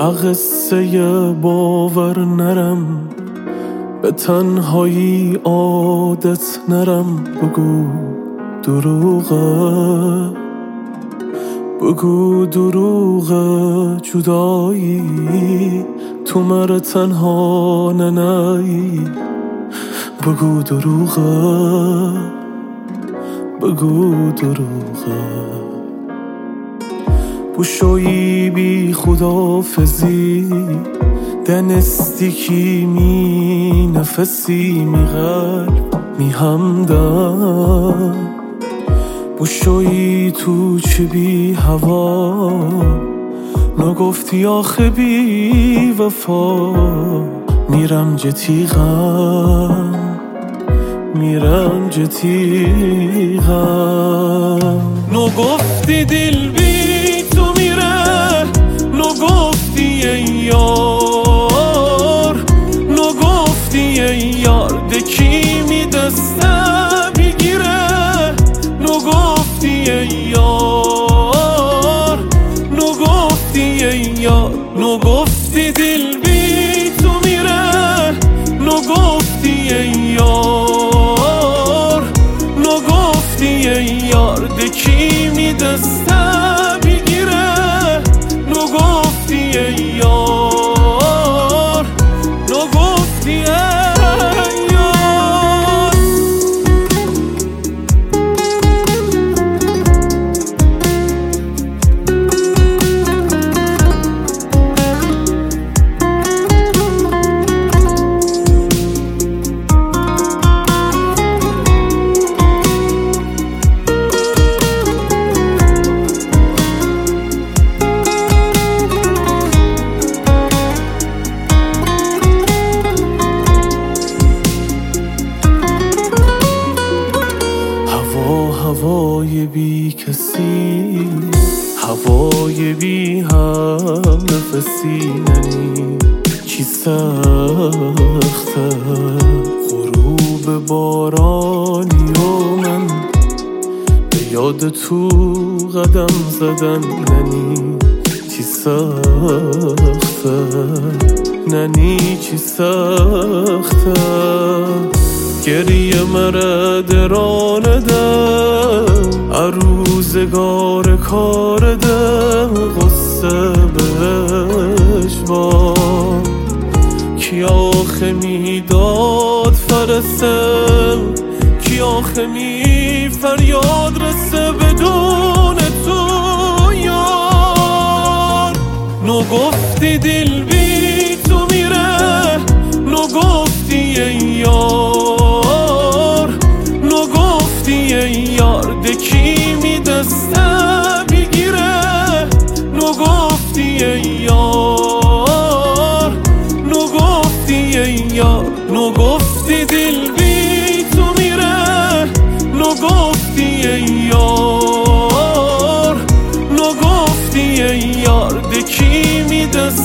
قصه باور نرم، به تنهایی عادت نرم. بگو دروغه، بگو دروغه جدایی، تو مر تنها ننایی. بگو دروغه، بگو دروغه. بوشویی بی خدافزی، دنستیکی می نفسی می قلب می همدم. بوشویی تو چه بی هوا، نگفتی آخه بی وفا. میرم جتیغم، میرم جتیغم. نگفتی دل بی تو میره، نگفتی ای یار، نگفتی ای یار دکی می دسته بگیره. نگفتی ای یار، نگفتی ای یار. نگفتی دل بی تو میره، نگفتی ای یار، نگفتی ای یار دکی می دسته بگیره. نگفتی ای یار، نگفتی ای یار. هوای بی کسی، هوای بی هم نفسی. ننی چی سخته، غروب بارانی و من به یاد تو قدم زدن. ننی چی سخته، ننی چی سخته. گریه مره درانه ده، عروزگار کار ده. غصه بهش با کی آخه میداد فرسه، کی آخه می فریاد رسه بدون تو یار. نگفتی دل بی تو میره، نگفتی ای یار، نگفتی ای یار دکی می دسته بگیره. نگفتی ای یار، نگفتی ای یار. نگفتی دل بی تو میره، نگفتی ای یار، نگفتی ای یار دکی می دسته